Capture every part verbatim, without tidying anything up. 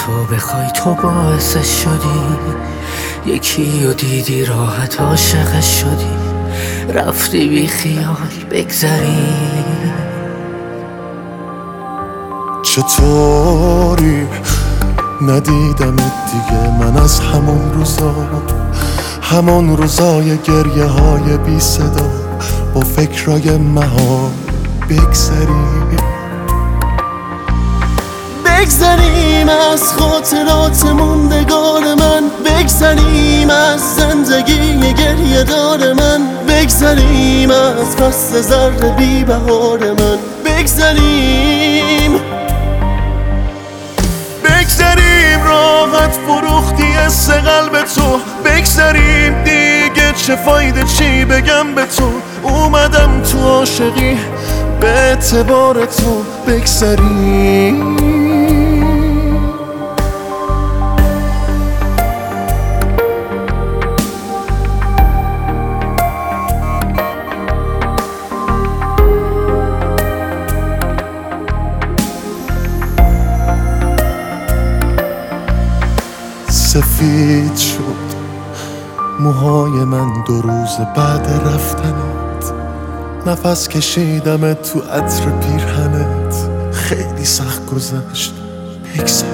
تو بخوای تو باعثش شدی، یکی رو دیدی راحت عاشقش شدی، رفتی بی خیال بگذری. چطوری ندیدمت دیگه من از همون روزا، همون روزای گریه های بی صدا، با فکرای مها بگذریم بگذریم از خاطرات موندگار من، بگذریم از زندگی گریه دار من، بگذریم از فصل زرد بی بهار من، بگذریم بگذریم راحت فروختی حس قلب تو، بگذریم دیگه چه فایده چی بگم به تو، اومدم تو عاشقی به اعتبار تو، بگذریم سفید شد موهای من دو روز بعد رفتنت، نفس کشیدم تو عطر پیرهنت، خیلی سخت گذشت بگذریم.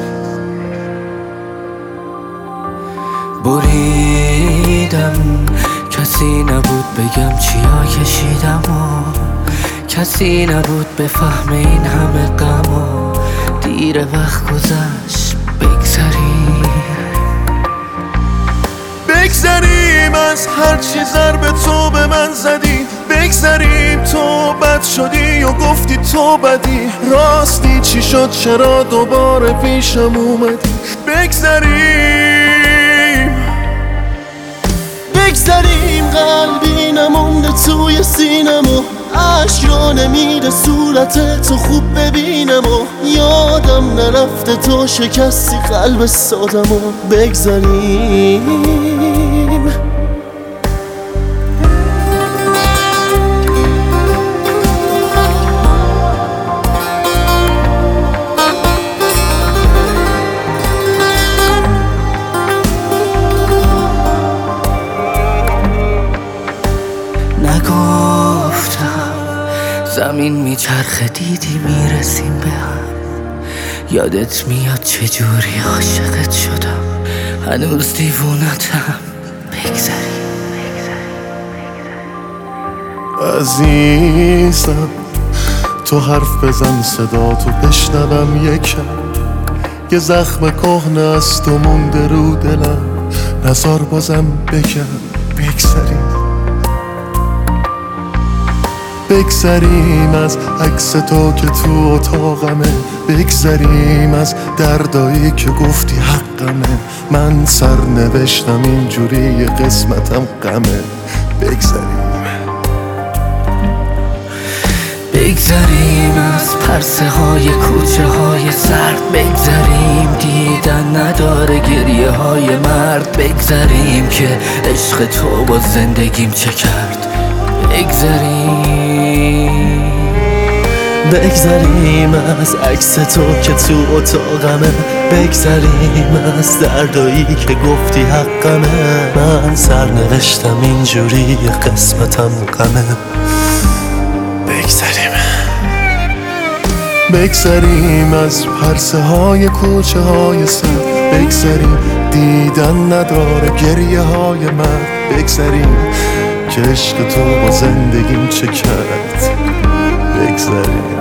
بریدم کسی نبود بگم چیا کشیدم و کسی نبود بفهم این همه غم و دیر وقت گذشت بگذریم بگذریم از هر چی ضربه تو به من زدی، بگذریم تو بد شدی و گفتی تو بدی، راستی چی شد چرا دوباره پیشم اومدی، بگذریم بگذریم قلبی نمونده توی سینم و عشق را نمیده صورت تو خوب ببینم و یادم نرفته تو شکستی قلب سادم و بگذریم زمین میچرخه دیدی میرسیم به هم، یادت میاد چجوری عاشقت شدم، هنوز دیوونتم بگذریم عزیزم تو حرف بزن صدا تو بشنوم یکم، یه زخم کهنه از تو مونده رو دلم، نزار بازم بگم بگذریم بگذریم از عکس تو که تو اتاقمه، بگذریم از دردایی که گفتی حقمه، من سر نوشتم اینجوری قسمتم غمه، بگذریم بگذریم از پرسه های کوچه های سرد، بگذریم دیدن نداره گریه های مرد، بگذریم که عشق تو با زندگیم چه کرد، بگذریم بگذریم از عکس تو که تو اتاقمه، بگذریم از دردایی که گفتی حقمه، من سر نوشتم اینجوری قسمتم غمه، بگذریم بگذریم از پرسه های کوچه های سر، بگذریم دیدن نداره گریه های من، بگذریم که عشق تو با زندگیم چه کرد، بگذریم